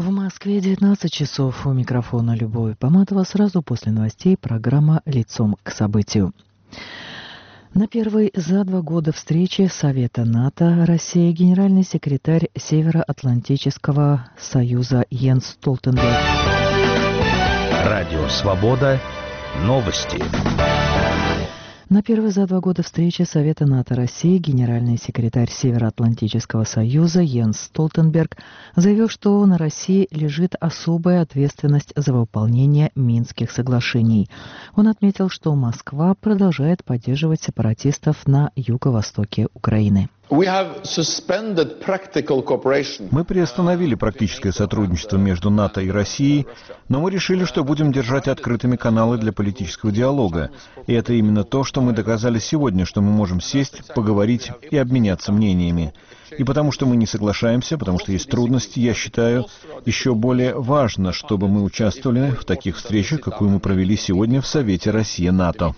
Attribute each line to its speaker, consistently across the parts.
Speaker 1: В Москве 19 часов. У микрофона Любовь Поматова. Сразу после новостей программа «Лицом к событию». На первой за 2 года встрече Совета НАТО Россия генеральный секретарь Североатлантического союза Йенс Столтенберг.
Speaker 2: Радио «Свобода». Новости.
Speaker 1: На первой за 2 года встрече Совета НАТО России генеральный секретарь Североатлантического союза Йенс Столтенберг заявил, что на России лежит особая ответственность за выполнение Минских соглашений. Он отметил, что Москва продолжает поддерживать сепаратистов на юго-востоке Украины.
Speaker 3: Мы
Speaker 4: приостановили практическое сотрудничество между НАТО и Россией, но мы решили, что будем держать открытыми каналы для политического диалога. И это именно то, что мы доказали сегодня, что мы можем сесть, поговорить и обменяться мнениями. И потому что мы не соглашаемся, потому что есть трудности, я считаю, еще более важно, чтобы мы участвовали в таких встречах, какую мы провели сегодня в Совете Россия-НАТО.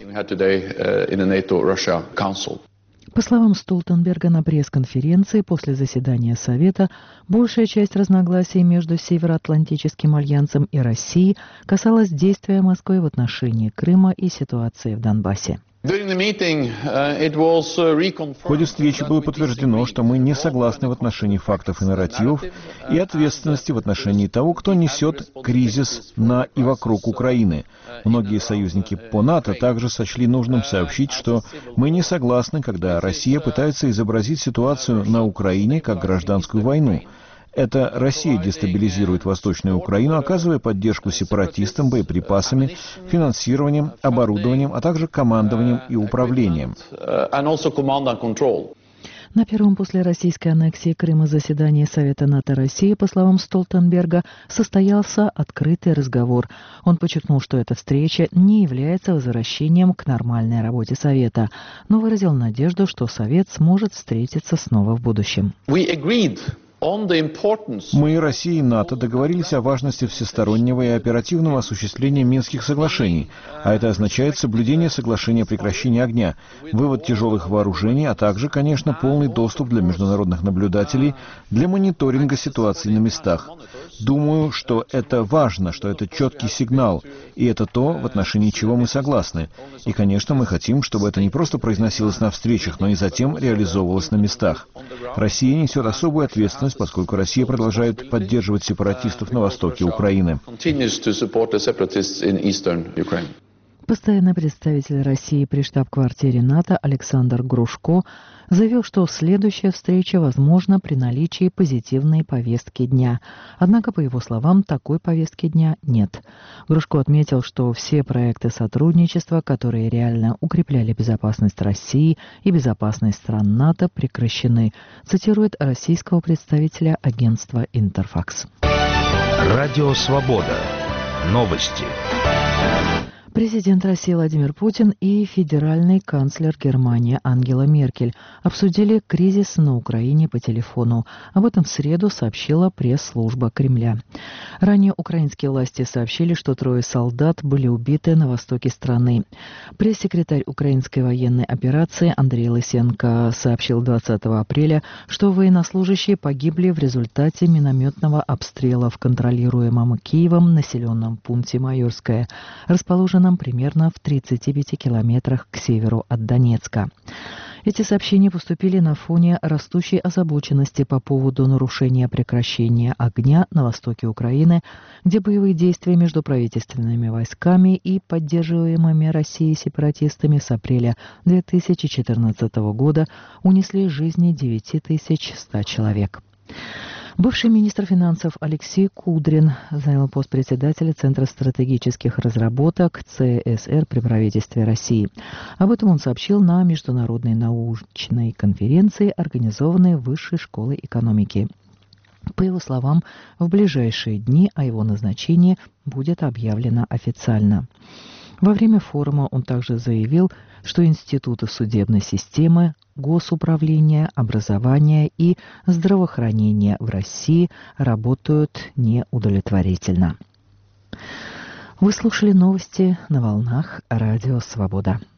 Speaker 1: По словам Столтенберга, на пресс-конференции после заседания Совета большая часть разногласий между Североатлантическим альянсом и Россией касалась действия Москвы в отношении Крыма и ситуации в Донбассе.
Speaker 4: В ходе встречи было подтверждено, что мы не согласны в отношении фактов и нарративов и ответственности в отношении того, кто несет кризис на и вокруг Украины. Многие союзники по НАТО также сочли нужным сообщить, что мы не согласны, когда Россия пытается изобразить ситуацию на Украине как гражданскую войну. Это Россия дестабилизирует Восточную Украину, оказывая поддержку сепаратистам боеприпасами, финансированием, оборудованием, а также командованием и управлением.
Speaker 1: На первом после российской аннексии Крыма заседании Совета НАТО России, по словам Столтенберга, состоялся открытый разговор. Он подчеркнул, что эта встреча не является возвращением к нормальной работе Совета, но выразил надежду, что Совет сможет встретиться снова в будущем.
Speaker 4: Мы, Россия и НАТО, договорились о важности всестороннего и оперативного осуществления Минских соглашений, а это означает соблюдение соглашения о прекращении огня, вывод тяжелых вооружений, а также, конечно, полный доступ для международных наблюдателей для мониторинга ситуации на местах. Думаю, что это важно, что это четкий сигнал, и это то, в отношении чего мы согласны. И, конечно, мы хотим, чтобы это не просто произносилось на встречах, но и затем реализовывалось на местах. Россия несет особую ответственность, поскольку Россия продолжает поддерживать сепаратистов на востоке Украины.
Speaker 1: Постоянный представитель России при штаб-квартире НАТО Александр Грушко заявил, что следующая встреча возможна при наличии позитивной повестки дня. Однако, по его словам, такой повестки дня нет. Грушко отметил, что все проекты сотрудничества, которые реально укрепляли безопасность России и безопасность стран НАТО, прекращены, цитирует российского представителя агентства «Интерфакс».
Speaker 2: Радио «Свобода». Новости.
Speaker 1: Президент России Владимир Путин и федеральный канцлер Германии Ангела Меркель обсудили кризис на Украине по телефону. Об этом в среду сообщила пресс-служба Кремля. Ранее украинские власти сообщили, что 3 солдат были убиты на востоке страны. Пресс-секретарь украинской военной операции Андрей Лысенко сообщил 20 апреля, что военнослужащие погибли в результате минометного обстрела в контролируемом Киевом населенном пункте Майорское, расположенном примерно в 35 километрах к северу от Донецка. Эти сообщения поступили на фоне растущей озабоченности по поводу нарушения прекращения огня на востоке Украины, где боевые действия между правительственными войсками и поддерживаемыми Россией сепаратистами с апреля 2014 года унесли жизни 9100 человек. Бывший министр финансов Алексей Кудрин занял пост председателя Центра стратегических разработок ЦСР при правительстве России. Об этом он сообщил на международной научной конференции, организованной Высшей школой экономики. По его словам, в ближайшие дни о его назначении будет объявлено официально. Во время форума он также заявил, что институты судебной системы, госуправления, образования и здравоохранения в России работают неудовлетворительно. Вы слушали новости на волнах Радио «Свобода».